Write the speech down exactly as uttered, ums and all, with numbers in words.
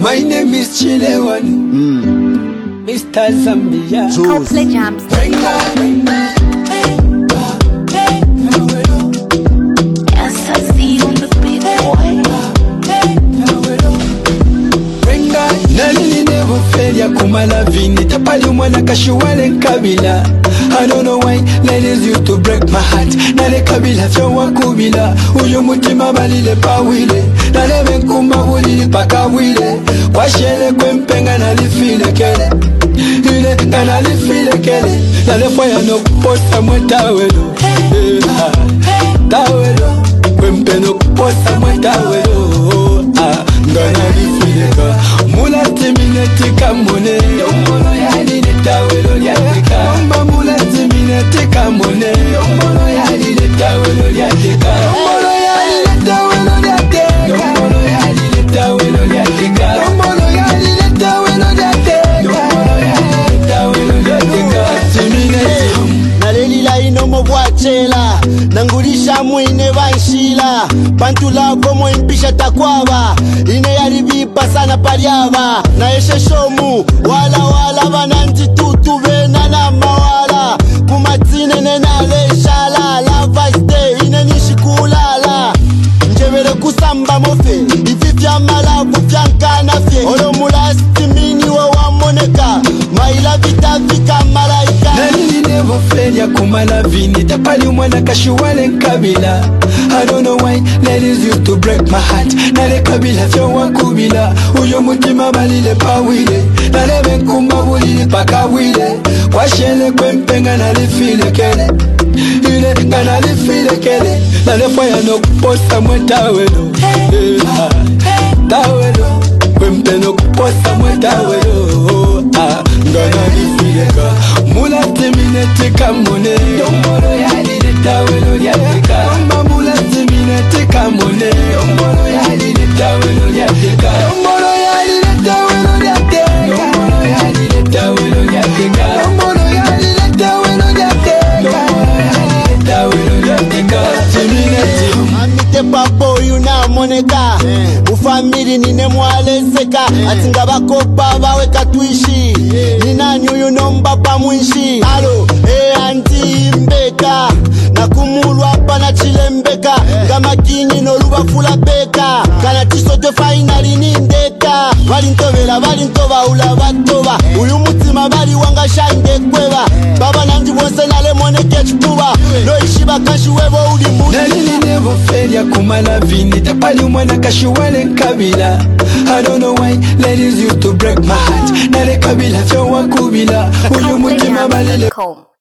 My name is Chilewan, mm. Mister Zambia. Coldplay Jams. Yes, I see on the big boy. Nalini never fail ya kumala vini tapali mwana kashuwale kabila. I don't know why ladies used to break my heart. Nale kabila fyo wakubila. Uyo mutima balile pawile. Nale venkuma wuli paka wile. Washele kwempenga nalifile kele. Ile kanalifile kele. Nale fwaya no kuposa mwe tawelo. Tawelo. Kwempe no kuposa mwe tawelo. Nganalifile ka. Mula timineti kamone. Yomono yali ni tawelo liatika. Mamba mula timineti kamone. Yomono yali ni tawelo liatika. Yomono yali ni tawelo liatika. Yomono yali ni tawelo liatika. Yomono yali ni tawelo liatika. Yomono yali ni tawelo liatika. Timineti nalelila inomo bwachela nangulisha mwine banshila pantula komo impisha takwaba ine yalibipa sana paliaba na eshe shomu wala wala bananti tutu bena na mawala kumatine nenale shala la vaste ine nishikulala njebele kusamba mofe ifi vya malabu vya nkana fye olo mulasti mini wa wamoneka maila vita vika malaika nalini never fail ya kumala vini tapali mwana kashuwale kabila. I don't know why ladies used to break my heart. Nale kabila fyo wakubila. Uyo mutima balile pawile. Nale venkuma wuli paka wile. Washele kwempenga nalifile kele. Ile kanalifile kele. Nale fwaya no kuposa mwe tawelo. Tawelo. Kwempe no kuposa mwe tawelo. Nganalifile ka. Mula timineti kamone. Yomono yali ni tawelo liatika. Mamba mula timineti kamone. Yomono yali ni tawelo liatika. Yomono yali ni tawelo liatika. Yomono yali ni tawelo liatika. Yomono yali ni tawelo liatika. Yomono yali ni tawelo liatika. Timineti amite papo yuna moneka ufamili nine mwalezeka atinga bakopa bawe katuishi ninani uyu nomba pa mwishi alo e anti mbeka na kumulwa pa na chilembeka gama kinyi no luba fula beka kana tisote finali nindeka bali ntobela bali ntoba ula batoba uyu mutima bali wanga shande kweba baba nanji wonse nale moneke chikuba no ishiba kashi webo uli mu nalini never fail ya kumala vini tapali mwana kashuwale kabila. I don't know why ladies used to break my heart. Nale kabila fyo wakubila. Uyu mutima balile Coldplay Jams.